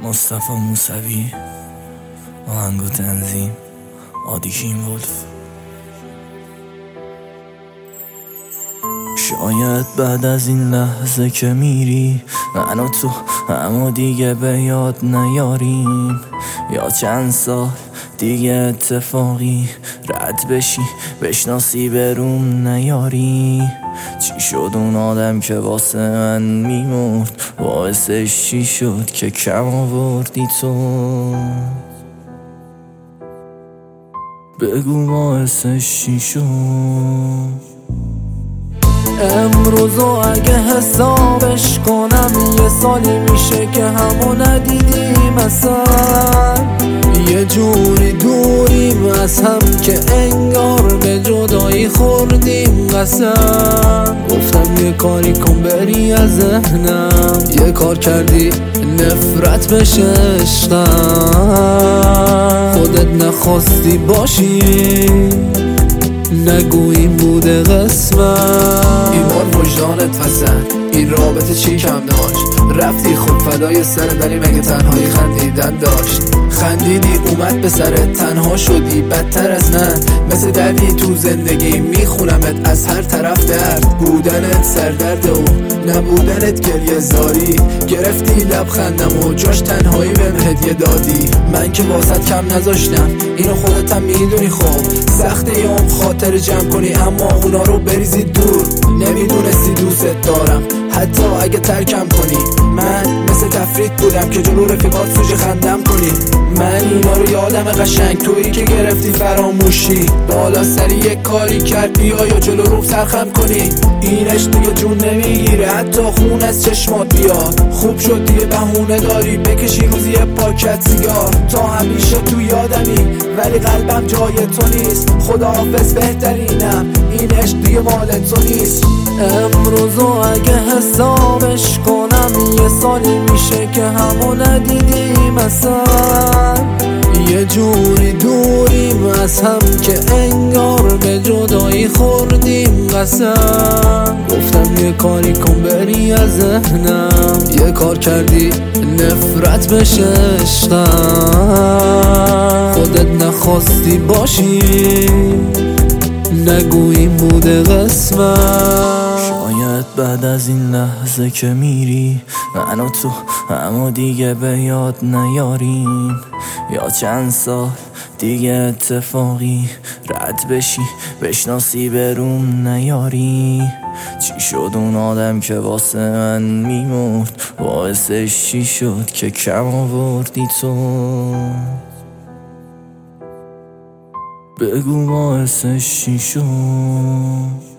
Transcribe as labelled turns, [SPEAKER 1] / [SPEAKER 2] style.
[SPEAKER 1] مصطفی موسوی، آهنگ و تنظیم آدیکین ولف. شاید بعد از این لحظه که میری من و تو اما دیگه به یاد نیاریم، یا چند سال دیگه اتفاقی رد بشی بشناسی بروم نیاری. چی شد اون آدم که واسه من میمرد، باعثش چی شد که کم آوردی تو؟ بگو باعثش چی شد؟ امروزو اگه حسابش کنم یه سالی میشه که همو ندیدیم اصلا، یه جوری دوریم از هم که انگار به جدایی خوردیم قسم. گفتم یه کاری کن بری از ذهنم، یه کار کردی نفرت بشه عشقم. خودت نخواستی باشی نگوییم بوده قسمت.
[SPEAKER 2] این بار وجدانت وسط این رابطه چی کم داشت؟ رفتی خود فدای سرت ولی مگه تنهایی خندیدن داشت؟ خندیدی اومد به سرت، تنها شدی بدتر از من. مثل دردی تو زندگی میخونمت از هر طرف، درد بودنت سردرد و نبودنت گریه زاری. گرفتی لبخندم و جاش تنهایی بهم هدیه دادی. من که واسط کم نذاشتم اینو خودت هم میدونی. خب سخته یام خاطر جمع کنی اما اونا رو بریزی دور. نمیدونستی دوست دارم حتی اگه ترکم کنی. من مثل تفرید بودم که جلو رفیقات سوژه خندم کنی. من اینا رو یادم قشنگ، تویی که گرفتی فراموشی. بالا سری یک کاری کرد بیا یا جلو رو سرخم کنی. اینش دیگه جون نمیگیره حتی خون از چشمات بیاد. خوب شد دیگه بهونه داری بکشی روزی پاکت سیگار. تا همیشه تو یادمی ولی قلبم جای تو نیست. خداحافظ بهترینم این عشق دیگه مال تو نیست.
[SPEAKER 1] امروزو اگه حسابش کنم یه سالی میشه که همو ندیدیم اصلا، یه جوری دوریم از هم که انگار به جدایی خوردیم قسم. گفتم یه کاری کن بری از ذهنم، یه کار کردی نفرت بشه عشقم. خودت نخواستی باشی نگوییم بوده قسمت. شاید بعد از این لحظه که میری من و تو اما دیگه به یاد نیاریم، یا چند سال دیگه اتفاقی رد بشی بشناسی بروم نیاری. چی شد اون آدم که واسه من میمرد، باعثش چی شد که کم آوردی تو؟ بگو باعثش چی شد؟